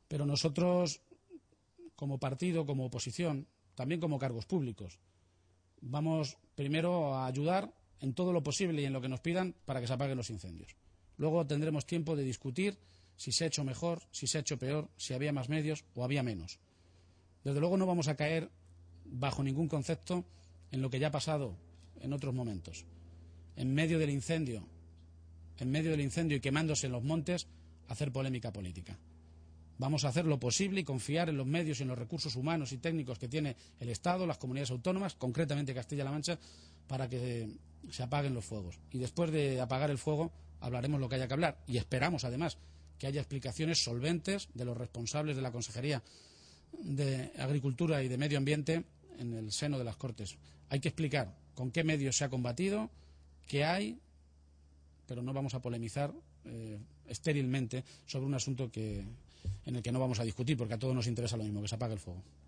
Pero nosotros, como partido, como oposición, también como cargos públicos, vamos primero a ayudar en todo lo posible y en lo que nos pidan para que se apaguen los incendios. Luego tendremos tiempo de discutir si se ha hecho mejor, si se ha hecho peor, si había más medios o había menos. Desde luego no vamos a caer bajo ningún concepto en lo que ya ha pasado en otros momentos. En medio del incendio y quemándose en los montes, hacer polémica política. Vamos a hacer lo posible y confiar en los medios y en los recursos humanos y técnicos que tiene el Estado, las comunidades autónomas, concretamente Castilla-La Mancha, para que se apaguen los fuegos. Y después de apagar el fuego hablaremos lo que haya que hablar. Y esperamos, además, que haya explicaciones solventes de los responsables de la Consejería de Agricultura y de Medio Ambiente en el seno de las Cortes. Hay que explicar con qué medios se ha combatido, qué hay, pero no vamos a polemizar estérilmente sobre un asunto en el que no vamos a discutir, porque a todos nos interesa lo mismo, que se apague el fuego.